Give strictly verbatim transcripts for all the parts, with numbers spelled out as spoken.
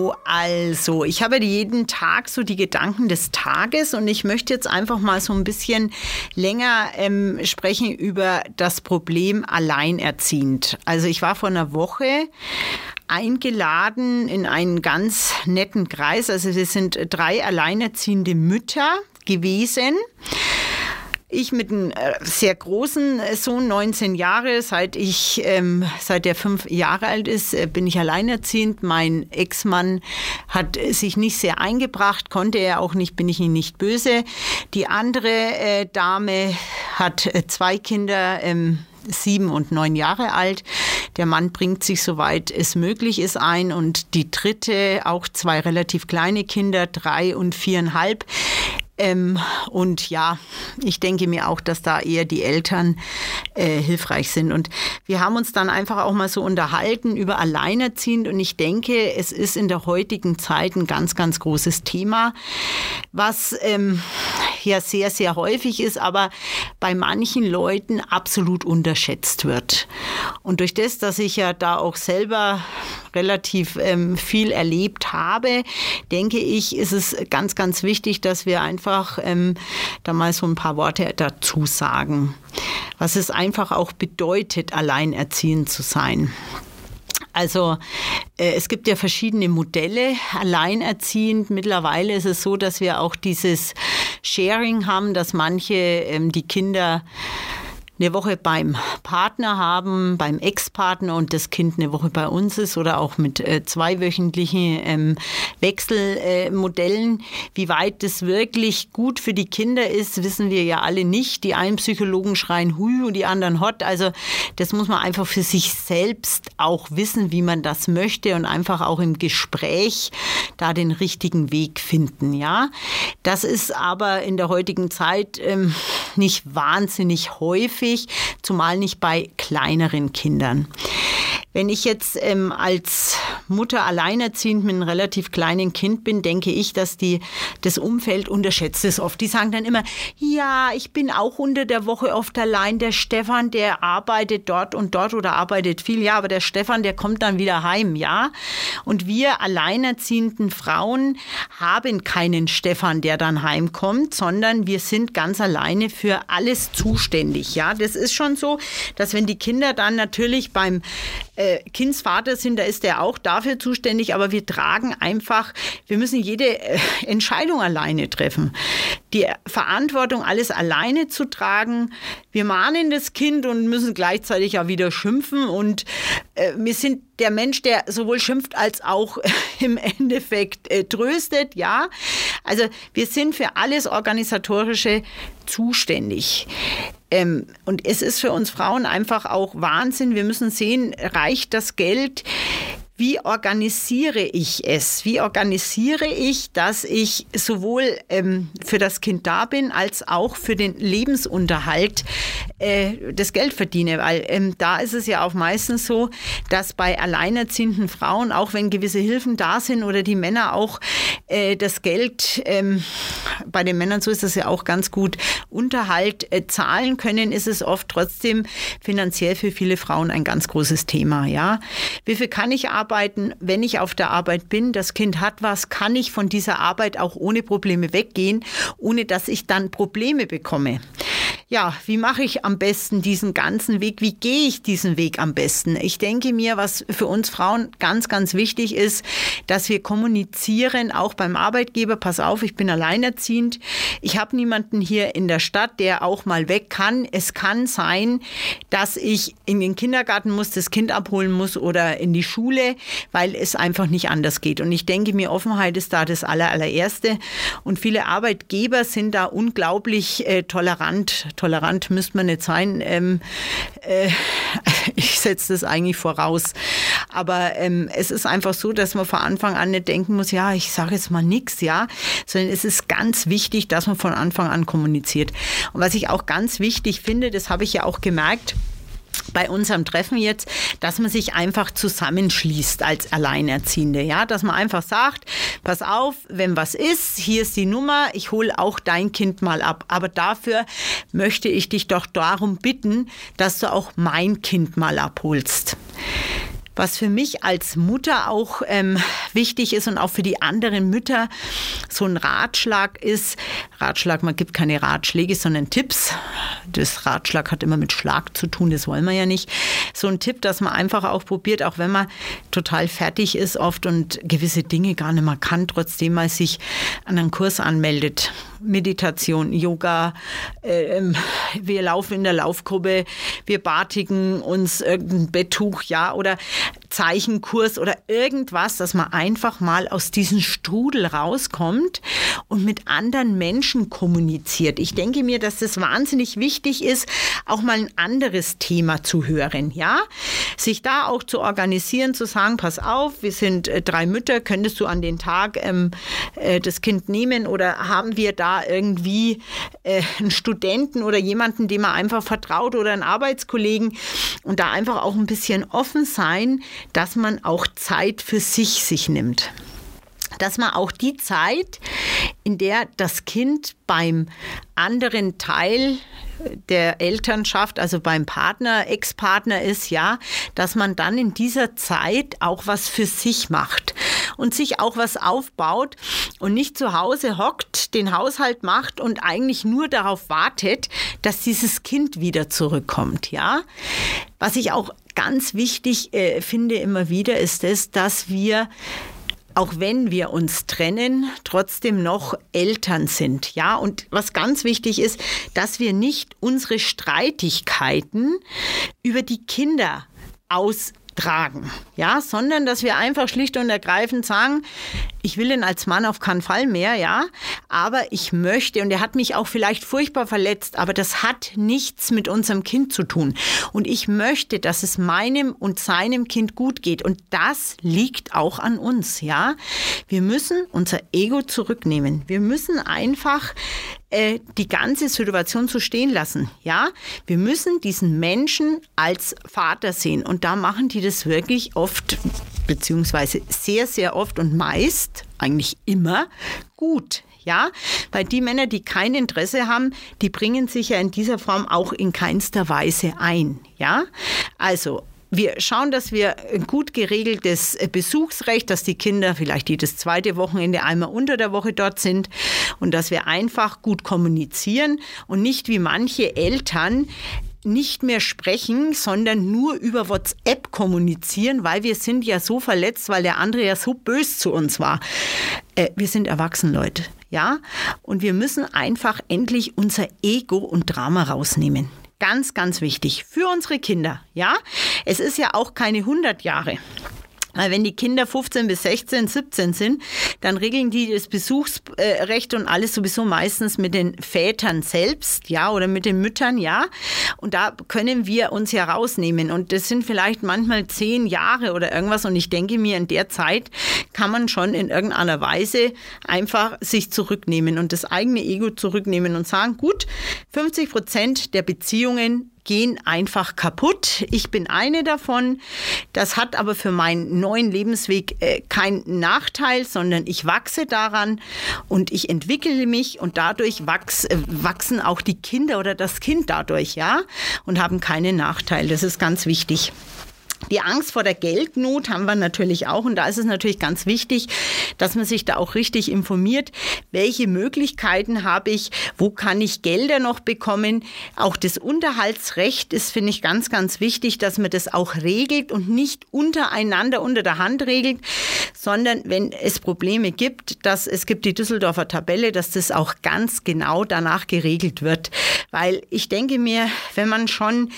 So, also, ich habe jeden Tag so die Gedanken des Tages und ich möchte jetzt einfach mal so ein bisschen länger ähm, sprechen über das Problem alleinerziehend. Also ich war vor einer Woche eingeladen in einen ganz netten Kreis. Also wir sind drei alleinerziehende Mütter gewesen. Ich mit einem sehr großen Sohn, neunzehn Jahre, seit ich, ähm, seit er fünf Jahre alt ist, bin ich alleinerziehend. Mein Ex-Mann hat sich nicht sehr eingebracht, konnte er auch nicht, bin ich ihm nicht böse. Die andere äh, Dame hat äh, zwei Kinder, ähm, sieben und neun Jahre alt. Der Mann bringt sich, soweit es möglich ist, ein. Und die dritte, auch zwei relativ kleine Kinder, drei und viereinhalb. Ähm, und ja, ich denke mir auch, dass da eher die Eltern äh, hilfreich sind. Und wir haben uns dann einfach auch mal so unterhalten über Alleinerziehend. Und ich denke, es ist in der heutigen Zeit ein ganz, ganz großes Thema, was ähm, ja sehr, sehr häufig ist, aber bei manchen Leuten absolut unterschätzt wird. Und durch das, dass ich ja da auch selber relativ ähm, viel erlebt habe, denke ich, ist es ganz, ganz wichtig, dass wir einfach ähm, da mal so ein paar Worte dazu sagen, was es einfach auch bedeutet, alleinerziehend zu sein. Also äh, es gibt ja verschiedene Modelle, alleinerziehend. Mittlerweile ist es so, dass wir auch dieses Sharing haben, dass manche ähm, die Kinder eine Woche beim Partner haben, beim Ex-Partner und das Kind eine Woche bei uns ist oder auch mit äh, zweiwöchentlichen ähm, Wechselmodellen. Äh, Wie weit das wirklich gut für die Kinder ist, wissen wir ja alle nicht. Die einen Psychologen schreien hui und die anderen hot. Also das muss man einfach für sich selbst auch wissen, wie man das möchte und einfach auch im Gespräch da den richtigen Weg finden. Ja, das ist aber in der heutigen Zeit ähm, nicht wahnsinnig häufig, zumal nicht bei kleineren Kindern. Wenn ich jetzt ähm, als Mutter alleinerziehend mit einem relativ kleinen Kind bin, denke ich, dass die, das Umfeld unterschätzt es oft. Die sagen dann immer, ja, ich bin auch unter der Woche oft allein. Der Stefan, der arbeitet dort und dort oder arbeitet viel. Ja, aber der Stefan, der kommt dann wieder heim, ja. Und wir alleinerziehenden Frauen haben keinen Stefan, der dann heimkommt, sondern wir sind ganz alleine für alles zuständig, ja. Das ist schon so, dass wenn die Kinder dann natürlich beim äh, Kindsvater sind, da ist der auch dafür zuständig, aber wir tragen einfach, wir müssen jede äh, Entscheidung alleine treffen. Die Verantwortung, alles alleine zu tragen. Wir mahnen das Kind und müssen gleichzeitig auch wieder schimpfen und äh, wir sind der Mensch, der sowohl schimpft als auch äh, im Endeffekt äh, tröstet, ja. Also wir sind für alles Organisatorische zuständig. Ähm, und es ist für uns Frauen einfach auch Wahnsinn. Wir müssen sehen, reicht das Geld? Wie organisiere ich es? Wie organisiere ich, dass ich sowohl ähm, für das Kind da bin, als auch für den Lebensunterhalt äh, das Geld verdiene? Weil ähm, da ist es ja auch meistens so, dass bei alleinerziehenden Frauen, auch wenn gewisse Hilfen da sind oder die Männer auch äh, das Geld, ähm, bei den Männern so ist das ja auch ganz gut, Unterhalt äh, zahlen können, ist es oft trotzdem finanziell für viele Frauen ein ganz großes Thema. Ja? Wie viel kann ich arbeiten? Wenn ich auf der Arbeit bin, das Kind hat was, kann ich von dieser Arbeit auch ohne Probleme weggehen, ohne dass ich dann Probleme bekomme. Ja, wie mache ich am besten diesen ganzen Weg? Wie gehe ich diesen Weg am besten? Ich denke mir, was für uns Frauen ganz, ganz wichtig ist, dass wir kommunizieren, auch beim Arbeitgeber. Pass auf, ich bin alleinerziehend. Ich habe niemanden hier in der Stadt, der auch mal weg kann. Es kann sein, dass ich in den Kindergarten muss, das Kind abholen muss oder in die Schule, weil es einfach nicht anders geht. Und ich denke mir, Offenheit ist da das aller, allererste. Und viele Arbeitgeber sind da unglaublich äh, tolerant. Tolerant müsste man nicht sein. Ähm, äh, ich setze das eigentlich voraus. Aber ähm, es ist einfach so, dass man von Anfang an nicht denken muss, ja, ich sage jetzt mal nichts, ja. Sondern es ist ganz wichtig, dass man von Anfang an kommuniziert. Und was ich auch ganz wichtig finde, das habe ich ja auch gemerkt, bei unserem Treffen jetzt, dass man sich einfach zusammenschließt als Alleinerziehende, ja, dass man einfach sagt, pass auf, wenn was ist, hier ist die Nummer, ich hole auch dein Kind mal ab, aber dafür möchte ich dich doch darum bitten, dass du auch mein Kind mal abholst. Was für mich als Mutter auch ähm, wichtig ist und auch für die anderen Mütter so ein Ratschlag ist, Ratschlag, man gibt keine Ratschläge, sondern Tipps. Das Ratschlag hat immer mit Schlag zu tun, das wollen wir ja nicht. So ein Tipp, dass man einfach auch probiert, auch wenn man total fertig ist oft und gewisse Dinge gar nicht mehr kann, trotzdem mal sich an einen Kurs anmeldet. Meditation, Yoga, äh, wir laufen in der Laufgruppe, wir batigen uns irgendein Betttuch, ja, oder Zeichenkurs oder irgendwas, dass man einfach mal aus diesem Strudel rauskommt und mit anderen Menschen kommuniziert. Ich denke mir, dass das wahnsinnig wichtig ist, auch mal ein anderes Thema zu hören, ja, sich da auch zu organisieren, zu sagen, pass auf, wir sind äh, drei Mütter, könntest du an den Tag ähm, äh, das Kind nehmen oder haben wir da irgendwie äh, einen Studenten oder jemanden, dem man einfach vertraut oder einen Arbeitskollegen und da einfach auch ein bisschen offen sein, dass man auch Zeit für sich sich nimmt. Dass man auch die Zeit, in der das Kind beim anderen Teil der Elternschaft, also beim Partner, Ex-Partner ist, ja, dass man dann in dieser Zeit auch was für sich macht und sich auch was aufbaut und nicht zu Hause hockt, den Haushalt macht und eigentlich nur darauf wartet, dass dieses Kind wieder zurückkommt, ja. Was ich auch ganz wichtig äh, finde immer wieder, ist es, dass wir auch wenn wir uns trennen, trotzdem noch Eltern sind. Ja, und was ganz wichtig ist, dass wir nicht unsere Streitigkeiten über die Kinder austragen, ja, sondern dass wir einfach schlicht und ergreifend sagen, ich will ihn als Mann auf keinen Fall mehr, ja, aber ich möchte, und er hat mich auch vielleicht furchtbar verletzt, aber das hat nichts mit unserem Kind zu tun. Und ich möchte, dass es meinem und seinem Kind gut geht. Und das liegt auch an uns, ja. Wir müssen unser Ego zurücknehmen. Wir müssen einfach äh, die ganze Situation so stehen lassen, ja. Wir müssen diesen Menschen als Vater sehen. Und da machen die das wirklich oft, beziehungsweise sehr, sehr oft und meist, eigentlich immer, gut. Ja, weil die Männer, die kein Interesse haben, die bringen sich ja in dieser Form auch in keinster Weise ein. Ja, also wir schauen, dass wir ein gut geregeltes Besuchsrecht, dass die Kinder vielleicht jedes zweite Wochenende einmal unter der Woche dort sind und dass wir einfach gut kommunizieren und nicht wie manche Eltern nicht mehr sprechen, sondern nur über WhatsApp kommunizieren, weil wir sind ja so verletzt, weil der andere ja so böse zu uns war. Äh, wir sind erwachsen, Leute, ja? Und wir müssen einfach endlich unser Ego und Drama rausnehmen. Ganz, ganz wichtig für unsere Kinder, ja? Es ist ja auch keine hundert Jahre. Weil wenn die Kinder fünfzehn bis sechzehn, siebzehn sind, dann regeln die das Besuchsrecht und alles sowieso meistens mit den Vätern selbst, ja, oder mit den Müttern, ja. Und da können wir uns ja rausnehmen. Und das sind vielleicht manchmal zehn Jahre oder irgendwas. Und ich denke mir, in der Zeit kann man schon in irgendeiner Weise einfach sich zurücknehmen und das eigene Ego zurücknehmen und sagen, gut, fünfzig Prozent der Beziehungen gehen einfach kaputt. Ich bin eine davon. Das hat aber für meinen neuen Lebensweg äh, keinen Nachteil, sondern ich wachse daran und ich entwickle mich und dadurch wachs, äh, wachsen auch die Kinder oder das Kind dadurch, ja, und haben keinen Nachteil. Das ist ganz wichtig. Die Angst vor der Geldnot haben wir natürlich auch und da ist es natürlich ganz wichtig, dass man sich da auch richtig informiert, welche Möglichkeiten habe ich, wo kann ich Gelder noch bekommen. Auch das Unterhaltsrecht ist, finde ich, ganz, ganz wichtig, dass man das auch regelt und nicht untereinander unter der Hand regelt, sondern wenn es Probleme gibt, dass es gibt die Düsseldorfer Tabelle, dass das auch ganz genau danach geregelt wird. Weil ich denke mir, wenn man schon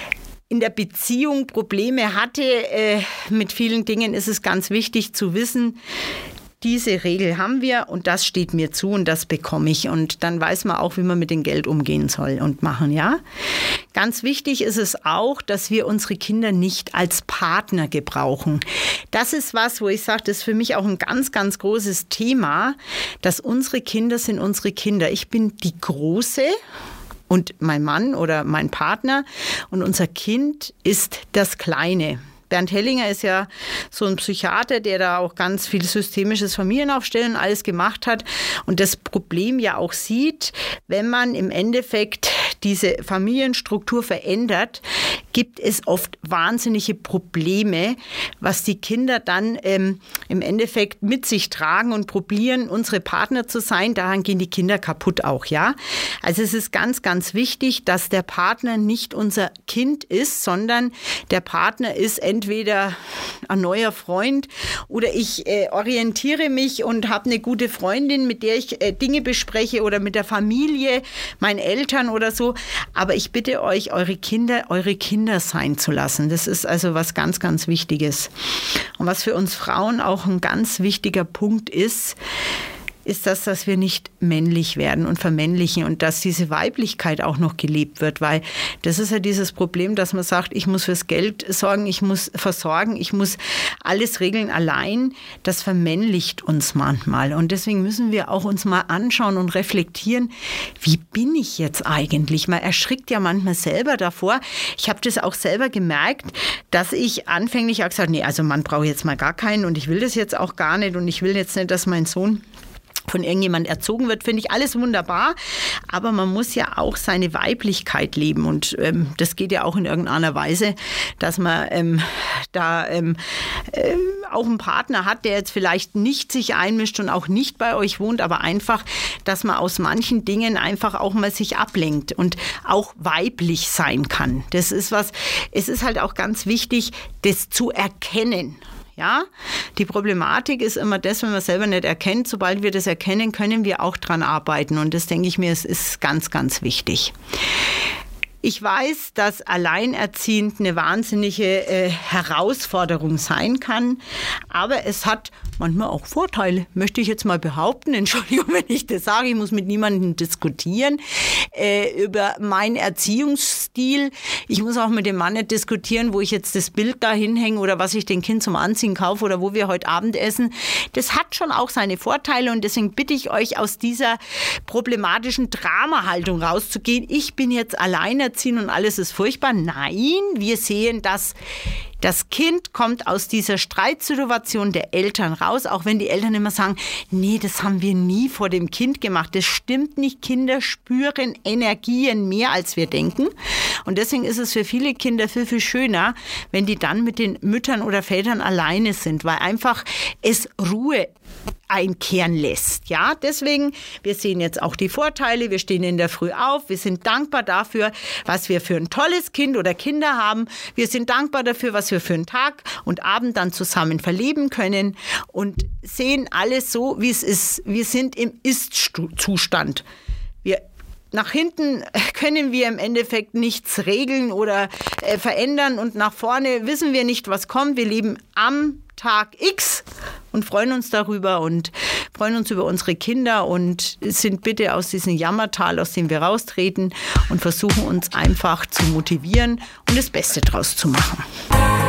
in der Beziehung Probleme hatte, äh, mit vielen Dingen ist es ganz wichtig zu wissen, diese Regel haben wir und das steht mir zu und das bekomme ich. Und dann weiß man auch, wie man mit dem Geld umgehen soll und machen, ja. Ganz wichtig ist es auch, dass wir unsere Kinder nicht als Partner gebrauchen. Das ist was, wo ich sage, das ist für mich auch ein ganz, ganz großes Thema, dass unsere Kinder sind unsere Kinder. Ich bin die Große und mein Mann oder mein Partner und unser Kind ist das Kleine. Bernd Hellinger ist ja so ein Psychiater, der da auch ganz viel systemisches Familienaufstellen und alles gemacht hat und das Problem ja auch sieht, wenn man im Endeffekt diese Familienstruktur verändert, gibt es oft wahnsinnige Probleme, was die Kinder dann ähm, im Endeffekt mit sich tragen und probieren, unsere Partner zu sein. Daran gehen die Kinder kaputt auch, ja. Also es ist ganz, ganz wichtig, dass der Partner nicht unser Kind ist, sondern der Partner ist entweder ein neuer Freund oder ich äh, orientiere mich und habe eine gute Freundin, mit der ich äh, Dinge bespreche oder mit der Familie, meinen Eltern oder so. Aber ich bitte euch, eure Kinder, eure Kinder sein zu lassen. Das ist also was ganz, ganz Wichtiges. Und was für uns Frauen auch ein ganz wichtiger Punkt ist, ist das, dass wir nicht männlich werden und vermännlichen und dass diese Weiblichkeit auch noch gelebt wird, weil das ist ja dieses Problem, dass man sagt, ich muss fürs Geld sorgen, ich muss versorgen, ich muss alles regeln allein. Das vermännlicht uns manchmal und deswegen müssen wir auch uns mal anschauen und reflektieren, wie bin ich jetzt eigentlich? Man erschrickt ja manchmal selber davor. Ich habe das auch selber gemerkt, dass ich anfänglich auch gesagt, nee, also Mann brauche ich jetzt mal gar keinen und ich will das jetzt auch gar nicht und ich will jetzt nicht, dass mein Sohn von irgendjemand erzogen wird, finde ich alles wunderbar. Aber man muss ja auch seine Weiblichkeit leben. Und ähm, das geht ja auch in irgendeiner Weise, dass man ähm, da ähm, ähm, auch einen Partner hat, der jetzt vielleicht nicht sich einmischt und auch nicht bei euch wohnt, aber einfach, dass man aus manchen Dingen einfach auch mal sich ablenkt und auch weiblich sein kann. Das ist was, es ist halt auch ganz wichtig, das zu erkennen. Ja, die Problematik ist immer das, wenn man selber nicht erkennt. Sobald wir das erkennen, können wir auch dran arbeiten. Und das, denke ich mir, es ist ganz, ganz wichtig. Ich weiß, dass alleinerziehend eine wahnsinnige äh, Herausforderung sein kann, aber es hat manchmal auch Vorteile, möchte ich jetzt mal behaupten. Entschuldigung, wenn ich das sage, ich muss mit niemandem diskutieren äh, über meinen Erziehungsstil. Ich muss auch mit dem Mann nicht diskutieren, wo ich jetzt das Bild da hinhänge oder was ich dem Kind zum Anziehen kaufe oder wo wir heute Abend essen. Das hat schon auch seine Vorteile und deswegen bitte ich euch, aus dieser problematischen Dramahaltung rauszugehen. Ich bin jetzt alleinerziehend und alles ist furchtbar. Nein, wir sehen, dass das Kind kommt aus dieser Streitsituation der Eltern raus, auch wenn die Eltern immer sagen, nee, das haben wir nie vor dem Kind gemacht. Das stimmt nicht. Kinder spüren Energien mehr, als wir denken. Und deswegen ist es für viele Kinder viel, viel schöner, wenn die dann mit den Müttern oder Vätern alleine sind, weil einfach es Ruhe einkehren lässt. Ja, deswegen, wir sehen jetzt auch die Vorteile, wir stehen in der Früh auf, wir sind dankbar dafür, was wir für ein tolles Kind oder Kinder haben, wir sind dankbar dafür, was wir für einen Tag und Abend dann zusammen verleben können und sehen alles so, wie es ist. Wir sind im Ist-Zustand. Wir Nach hinten können wir im Endeffekt nichts regeln oder äh, verändern und nach vorne wissen wir nicht, was kommt. Wir leben am Tag X und freuen uns darüber und freuen uns über unsere Kinder und sind bitte aus diesem Jammertal, aus dem wir raustreten und versuchen uns einfach zu motivieren und das Beste draus zu machen.